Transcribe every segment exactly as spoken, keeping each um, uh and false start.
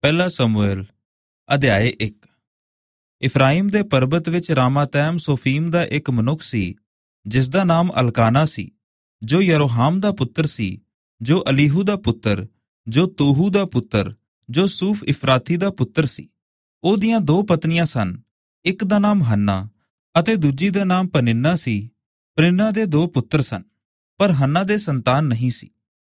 ਪਹਿਲਾ ਸਮੂਏਲ ਅਧਿਆਇ ਇੱਕ। ਇਫਰਾਈਮ ਦੇ ਪਰਬਤ ਵਿੱਚ ਰਾਮਾਤੈਮ ਸੋਫੀਮ ਦਾ ਇੱਕ ਮਨੁੱਖ ਸੀ, ਜਿਸ ਦਾ ਨਾਮ ਅਲਕਾਨਾ ਸੀ, ਜੋ ਯਰੋਹਾਮ ਦਾ ਪੁੱਤਰ ਸੀ, ਜੋ ਅਲੀਹੂ ਦਾ ਪੁੱਤਰ, ਜੋ ਤੋਹੂ ਦਾ ਪੁੱਤਰ, ਜੋ ਸੂਫ ਇਫਰਾਤੀ ਦਾ ਪੁੱਤਰ ਸੀ। ਉਹਦੀਆਂ ਦੋ ਪਤਨੀਆਂ ਸਨ, ਇੱਕ ਦਾ ਨਾਮ ਹੰਨਾ ਅਤੇ ਦੂਜੀ ਦਾ ਨਾਮ ਪਨਿੰਨਾ ਸੀ। ਪਨਿੰਨਾ ਦੇ ਦੋ ਪੁੱਤਰ ਸਨ, ਪਰ ਹੰਨਾ ਦੇ ਸੰਤਾਨ ਨਹੀਂ ਸੀ।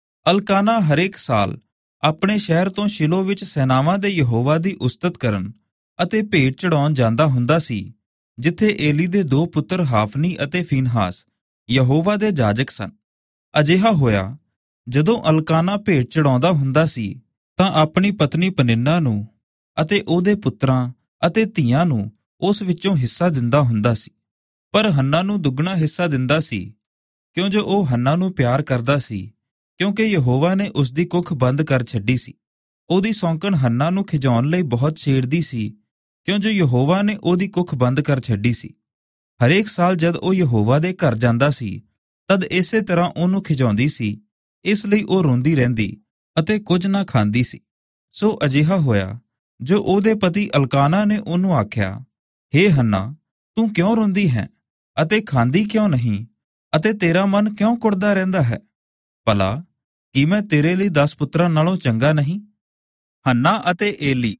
ਅਲਕਾਨਾ ਹਰੇਕ ਸਾਲ ਆਪਣੇ ਸ਼ਹਿਰ ਤੋਂ ਸ਼ਿਲੋ ਵਿੱਚ ਸੈਨਾਵਾਂ ਦੇ ਯਹੋਵਾ ਦੀ ਉਸਤਤ ਕਰਨ ਅਤੇ ਭੇਟ ਚੜਾਉਣ ਜਾਂਦਾ ਹੁੰਦਾ ਸੀ, ਜਿੱਥੇ ਏਲੀ ਦੇ ਦੋ ਪੁੱਤਰ ਹਾਫਨੀ ਅਤੇ ਫੀਨਹਾਸ ਯਹੋਵਾ ਦੇ ਜਾਜਕ ਸਨ। ਅਜਿਹਾ ਹੋਇਆ, ਜਦੋਂ ਅਲਕਾਨਾ ਭੇਟ ਚੜਾਉਂਦਾ ਹੁੰਦਾ ਸੀ ਤਾਂ ਆਪਣੀ ਪਤਨੀ ਪਨਿੰਨਾ ਨੂੰ ਅਤੇ ਉਹਦੇ ਪੁੱਤਰਾਂ ਅਤੇ ਧੀਆਂ ਨੂੰ ਉਸ ਵਿੱਚੋਂ ਹਿੱਸਾ ਦਿੰਦਾ ਹੁੰਦਾ ਸੀ, ਪਰ ਹੰਨਾ ਨੂੰ ਦੁੱਗਣਾ ਹਿੱਸਾ ਦਿੰਦਾ ਸੀ, ਕਿਉਂ ਜੋ ਉਹ ਹੰਨਾ ਨੂੰ ਪਿਆਰ ਕਰਦਾ ਸੀ, ਕਿਉਂਕਿ ਯਹੋਵਾ ਨੇ ਉਸ ਦੀ ਕੁੱਖ ਬੰਦ ਕਰ ਛੱਡੀ ਸੀ। ਉਹਦੀ ਸੌਂਕਣ ਹੰਨਾ ਨੂੰ ਖਿਜਾਉਣ ਲਈ ਬਹੁਤ ਛੇੜਦੀ ਸੀ, ਕਿਉਂ ਜੋ ਯਹੋਵਾ ਨੇ ਉਹਦੀ ਕੁੱਖ ਬੰਦ ਕਰ ਛੱਡੀ ਸੀ। ਹਰੇਕ ਸਾਲ ਜਦ ਉਹ ਯਹੋਵਾ ਦੇ ਘਰ ਜਾਂਦਾ ਸੀ, ਤਦ ਇਸੇ ਤਰ੍ਹਾਂ ਉਹਨੂੰ ਖਿਜਾਉਂਦੀ ਸੀ, ਇਸ ਲਈ ਉਹ ਰੋਂਦੀ ਰਹਿੰਦੀ ਅਤੇ ਕੁਝ ਨਾ ਖਾਂਦੀ ਸੀ। ਸੋ ਅਜਿਹਾ ਹੋਇਆ, ਜੋ ਉਹਦੇ ਪਤੀ ਅਲਕਾਨਾ ਨੇ ਉਹਨੂੰ ਆਖਿਆ, ਹੇ ਹੰਨਾ, ਤੂੰ ਕਿਉਂ ਰੋਂਦੀ ਹੈ ਅਤੇ ਖਾਂਦੀ ਕਿਉਂ ਨਹੀਂ, ਅਤੇ ਤੇਰਾ ਮਨ ਕਿਉਂ ਕੁੜਦਾ ਰਹਿੰਦਾ ਹੈ? ਭਲਾ ਕੀ ਮੈਂ ਤੇਰੇ ਲਈ ਦਸ ਪੁੱਤਰਾਂ ਨਾਲੋਂ ਚੰਗਾ ਨਹੀਂ? ਹੰਨਾ ਅਤੇ ਏਲੀ।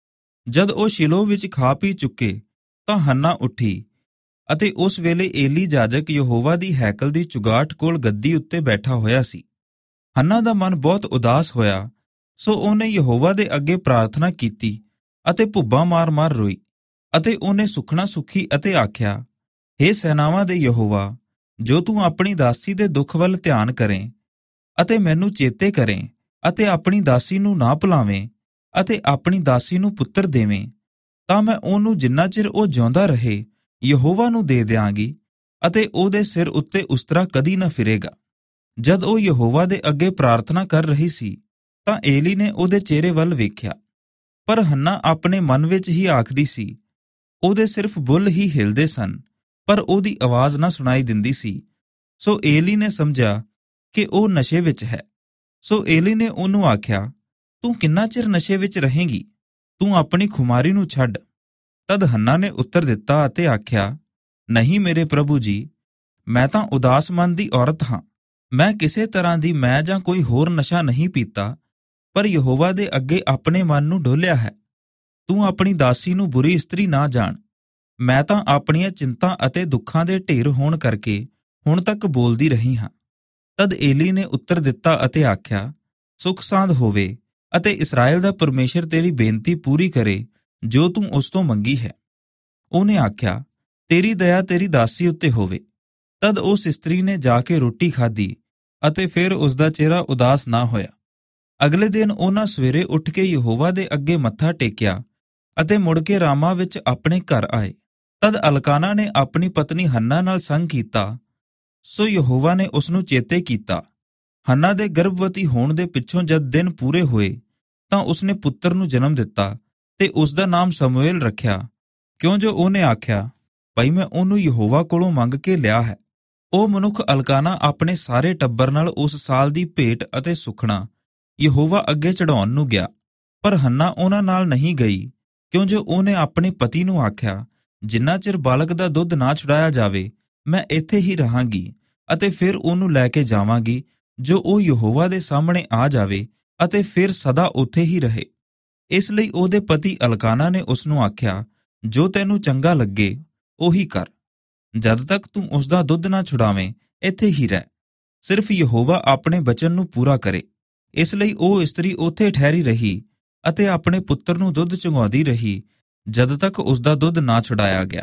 ਜਦ ਉਹ ਸ਼ਿਲੋ ਵਿੱਚ ਖਾ ਪੀ ਚੁੱਕੇ ਤਾਂ ਹੰਨਾ ਉੱਠੀ, ਅਤੇ ਉਸ ਵੇਲੇ ਏਲੀ ਜਾਜਕ ਯਹੋਵਾ ਦੀ ਹੈਕਲ ਦੀ ਚੁਗਾਟ ਕੋਲ ਗੱਦੀ ਉੱਤੇ ਬੈਠਾ ਹੋਇਆ ਸੀ। ਹੰਨਾ ਦਾ ਮਨ ਬਹੁਤ ਉਦਾਸ ਹੋਇਆ, ਸੋ ਉਹਨੇ ਯਹੋਵਾ ਦੇ ਅੱਗੇ ਪ੍ਰਾਰਥਨਾ ਕੀਤੀ ਅਤੇ ਭੁੱਬਾਂ ਮਾਰ-ਮਾਰ ਰੋਈ, ਅਤੇ ਉਹਨੇ ਸੁਖਣਾ ਸੁਖੀ ਅਤੇ ਆਖਿਆ, ਹੇ ਸੈਨਾਵਾਂ ਦੇ ਯਹੋਵਾ, ਜੋ ਤੂੰ ਆਪਣੀ ਦਾਸੀ ਦੇ ਦੁੱਖ ਵੱਲ ਧਿਆਨ ਕਰੇ ਅਤੇ ਮੈਨੂੰ ਚੇਤੇ ਕਰੇ ਅਤੇ ਆਪਣੀ ਦਾਸੀ ਨੂੰ ਨਾ ਭੁਲਾਵੇਂ ਅਤੇ ਆਪਣੀ ਦਾਸੀ ਨੂੰ ਪੁੱਤਰ ਦੇਵੇਂ, ਤਾਂ ਮੈਂ ਉਹਨੂੰ ਜਿੰਨਾ ਚਿਰ ਉਹ ਜਿਉਂਦਾ ਰਹੇ ਯਹੋਵਾ ਨੂੰ ਦੇ ਦਿਆਂਗੀ, ਅਤੇ ਉਹਦੇ ਸਿਰ ਉੱਤੇ ਉਸਤਰਾ ਕਦੀ ਨਾ ਫਿਰੇਗਾ। ਜਦ ਉਹ ਯਹੋਵਾ ਦੇ ਅੱਗੇ ਪ੍ਰਾਰਥਨਾ ਕਰ ਰਹੀ ਸੀ ਤਾਂ ਏਲੀ ਨੇ ਉਹਦੇ ਚਿਹਰੇ ਵੱਲ ਵੇਖਿਆ, ਪਰ ਹੰਨਾ ਆਪਣੇ ਮਨ ਵਿੱਚ ਹੀ ਆਖਦੀ ਸੀ। ਉਹਦੇ ਸਿਰਫ ਬੁੱਲ੍ਹ ਹੀ ਹਿਲਦੇ ਸਨ, ਪਰ ਉਹਦੀ ਆਵਾਜ਼ ਨਾ ਸੁਣਾਈ ਦਿੰਦੀ ਸੀ। ਸੋ ਏਲੀ ਨੇ ਸਮਝਿਆ ਕਿ ਉਹ ਨਸ਼ੇ ਵਿੱਚ ਹੈ। ਸੋ ਏਲੀ ਨੇ ਉਹਨੂੰ ਆਖਿਆ, ਤੂੰ ਕਿੰਨਾ ਚਿਰ ਨਸ਼ੇ ਵਿੱਚ ਰਹੇਂਗੀ? ਤੂੰ ਆਪਣੀ ਖੁਮਾਰੀ ਨੂੰ ਛੱਡ। ਤਦ ਹੰਨਾ ਨੇ ਉੱਤਰ ਦਿੱਤਾ ਅਤੇ ਆਖਿਆ, ਨਹੀਂ ਮੇਰੇ ਪ੍ਰਭੂ ਜੀ, ਮੈਂ ਤਾਂ ਉਦਾਸ ਮਨ ਦੀ ਔਰਤ ਹਾਂ। ਮੈਂ ਕਿਸੇ ਤਰ੍ਹਾਂ ਦੀ ਮੈਂ ਜਾਂ ਕੋਈ ਹੋਰ ਨਸ਼ਾ ਨਹੀਂ ਪੀਤਾ, ਪਰ ਯਹੋਵਾ ਦੇ ਅੱਗੇ ਆਪਣੇ ਮਨ ਨੂੰ ਡੋਲਿਆ ਹੈ। ਤੂੰ ਆਪਣੀ ਦਾਸੀ ਨੂੰ ਬੁਰੀ ਇਸਤਰੀ ਨਾ ਜਾਣ। ਮੈਂ ਤਾਂ ਆਪਣੀਆਂ ਚਿੰਤਾ ਅਤੇ ਦੁੱਖਾਂ ਦੇ ਢੇਰ ਹੋਣ ਕਰਕੇ ਹੁਣ ਤੱਕ ਬੋਲਦੀ ਰਹੀ ਹਾਂ। ਤਦ ਏਲੀ ਨੇ ਉੱਤਰ ਦਿੱਤਾ ਅਤੇ ਆਖਿਆ, ਸੁਖ ਸਾਂਦ ਹੋਵੇ ਅਤੇ ਇਸਰਾਏਲ ਦਾ ਪਰਮੇਸ਼ਰ ਤੇਰੀ ਬੇਨਤੀ ਪੂਰੀ ਕਰੇ ਜੋ ਤੂੰ ਉਸ ਤੋਂ ਮੰਗੀ ਹੈ। ਉਹਨੇ ਆਖਿਆ, ਤੇਰੀ ਦਇਆ ਤੇਰੀ ਦਾਸੀ ਉੱਤੇ ਹੋਵੇ। ਤਦ ਉਸ ਇਸਤਰੀ ਨੇ ਜਾ ਕੇ ਰੋਟੀ ਖਾਧੀ ਅਤੇ ਫਿਰ ਉਸਦਾ ਚਿਹਰਾ ਉਦਾਸ ਨਾ ਹੋਇਆ। ਅਗਲੇ ਦਿਨ ਉਹਨਾਂ ਸਵੇਰੇ ਉੱਠ ਕੇ ਯਹੋਵਾ ਦੇ ਅੱਗੇ ਮੱਥਾ ਟੇਕਿਆ ਅਤੇ ਮੁੜ ਕੇ ਰਾਮਾ ਵਿੱਚ ਆਪਣੇ ਘਰ ਆਏ। ਤਦ ਅਲਕਾਨਾ ਨੇ ਆਪਣੀ ਪਤਨੀ ਹੰਨਾ ਨਾਲ ਸੰਗ ਕੀਤਾ, ਸੋ ਯਹੋਵਾ ਨੇ ਉਸਨੂੰ ਚੇਤੇ ਕੀਤਾ। ਹੰਨਾ ਦੇ ਗਰਭਵਤੀ ਹੋਣ ਦੇ ਪਿੱਛੋਂ ਜਦ ਦਿਨ ਪੂਰੇ ਹੋਏ ਤਾਂ ਉਸਨੇ ਪੁੱਤਰ ਨੂੰ ਜਨਮ ਦਿੱਤਾ ਤੇ ਉਸਦਾ ਨਾਮ ਸਮੂਏਲ ਰੱਖਿਆ, ਕਿਉਂ ਜੋ ਉਹਨੇ ਆਖਿਆ, ਭਾਈ ਮੈਂ ਉਹਨੂੰ ਯਹੋਵਾ ਕੋਲੋਂ ਮੰਗ ਕੇ ਲਿਆ ਹੈ। ਉਹ ਮਨੁੱਖ ਅਲਕਾਨਾ ਆਪਣੇ ਸਾਰੇ ਟੱਬਰ ਨਾਲ ਉਸ ਸਾਲ ਦੀ ਭੇਟ ਅਤੇ ਸੁਖਣਾ ਯਹੋਵਾ ਅੱਗੇ ਚੜਾਉਣ ਨੂੰ ਗਿਆ, ਪਰ ਹੰਨਾ ਉਹਨਾਂ ਨਾਲ ਨਹੀਂ ਗਈ, ਕਿਉਂ ਜੋ ਉਹਨੇ ਆਪਣੇ ਪਤੀ ਨੂੰ ਆਖਿਆ, ਜਿੰਨਾ ਚਿਰ ਬਾਲਕ ਦਾ ਦੁੱਧ ਨਾ ਛੁਡਾਇਆ ਜਾਵੇ ਮੈਂ ਇੱਥੇ ਹੀ ਰਹਾਂਗੀ, ਅਤੇ ਫਿਰ ਉਹਨੂੰ ਲੈ ਕੇ ਜਾਵਾਂਗੀ ਜੋ ਉਹ ਯਹੋਵਾ ਦੇ ਸਾਹਮਣੇ ਆ ਜਾਵੇ ਅਤੇ ਫਿਰ ਸਦਾ ਉੱਥੇ ਹੀ ਰਹੇ। ਇਸ ਲਈ ਉਹਦੇ ਪਤੀ ਅਲਕਾਨਾ ਨੇ ਉਸਨੂੰ ਆਖਿਆ, ਜੋ ਤੈਨੂੰ ਚੰਗਾ ਲੱਗੇ ਉਹੀ ਕਰ। ਜਦ ਤੱਕ ਤੂੰ ਉਸਦਾ ਦੁੱਧ ਨਾ ਛੁਡਾਵੇਂ ਇੱਥੇ ਹੀ ਰਹਿ, ਸਿਰਫ ਯਹੋਵਾ ਆਪਣੇ ਬਚਨ ਨੂੰ ਪੂਰਾ ਕਰੇ। ਇਸ ਲਈ ਉਹ ਇਸਤਰੀ ਉੱਥੇ ਠਹਿਰੀ ਰਹੀ ਅਤੇ ਆਪਣੇ ਪੁੱਤਰ ਨੂੰ ਦੁੱਧ ਚੁੰਘਾਉਂਦੀ ਰਹੀ ਜਦ ਤੱਕ ਉਸਦਾ ਦੁੱਧ ਨਾ ਛੁਡਾਇਆ ਗਿਆ।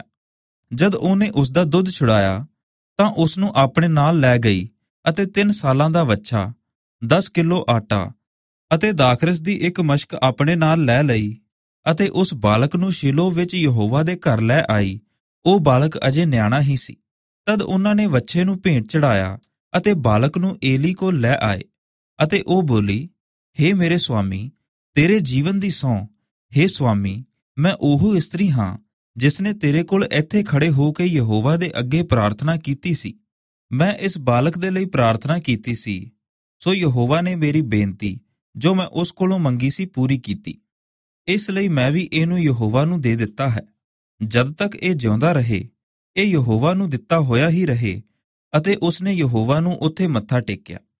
ਜਦ ਉਹਨੇ ਉਸਦਾ ਦੁੱਧ ਛੁਡਾਇਆ ਤਾਂ ਉਸਨੂੰ ਆਪਣੇ ਨਾਲ ਲੈ ਗਈ ਅਤੇ ਤਿੰਨ ਸਾਲਾਂ ਦਾ ਵੱਛਾ, ਦਸ ਕਿਲੋ ਆਟਾ ਅਤੇ ਦਾਖਰਸ ਦੀ ਇੱਕ ਮਸ਼ਕ ਆਪਣੇ ਨਾਲ ਲੈ ਲਈ, ਅਤੇ ਉਸ ਬਾਲਕ ਨੂੰ ਸ਼ਿਲੋ ਵਿੱਚ ਯਹੋਵਾ ਦੇ ਘਰ ਲੈ ਆਈ। ਉਹ ਬਾਲਕ ਅਜੇ ਨਿਆਣਾ ਹੀ ਸੀ। ਤਦ ਉਹਨਾਂ ਨੇ ਵੱਛੇ ਨੂੰ ਭੇਂਟ ਚੜਾਇਆ ਅਤੇ ਬਾਲਕ ਨੂੰ ਏਲੀ ਕੋਲ ਲੈ ਆਏ, ਅਤੇ ਉਹ ਬੋਲੀ, ਹੇ ਮੇਰੇ ਸੁਆਮੀ, ਤੇਰੇ ਜੀਵਨ ਦੀ ਸਹੁੰ, ਹੇ ਸੁਆਮੀ, ਮੈਂ ਉਹ ਇਸਤਰੀ ਹਾਂ ਜਿਸ ਨੇ ਤੇਰੇ ਕੋਲ ਇੱਥੇ ਖੜੇ ਹੋ ਕੇ ਯਹੋਵਾ ਦੇ ਅੱਗੇ ਪ੍ਰਾਰਥਨਾ ਕੀਤੀ ਸੀ। ਮੈਂ ਇਸ ਬਾਲਕ ਦੇ ਲਈ ਪ੍ਰਾਰਥਨਾ ਕੀਤੀ ਸੀ, ਸੋ ਯਹੋਵਾ ਨੇ ਮੇਰੀ ਬੇਨਤੀ ਜੋ ਮੈਂ ਉਸ ਕੋਲੋਂ ਮੰਗੀ ਸੀ ਪੂਰੀ ਕੀਤੀ। ਇਸ ਲਈ ਮੈਂ ਵੀ ਇਹਨੂੰ ਯਹੋਵਾ ਨੂੰ ਦੇ ਦਿੱਤਾ ਹੈ। ਜਦ ਤੱਕ ਇਹ ਜਿਉਂਦਾ ਰਹੇ, ਇਹ ਯਹੋਵਾ ਨੂੰ ਦਿੱਤਾ ਹੋਇਆ ਹੀ ਰਹੇ। ਅਤੇ ਉਸਨੇ ਯਹੋਵਾ ਨੂੰ ਉੱਥੇ ਮੱਥਾ ਟੇਕਿਆ।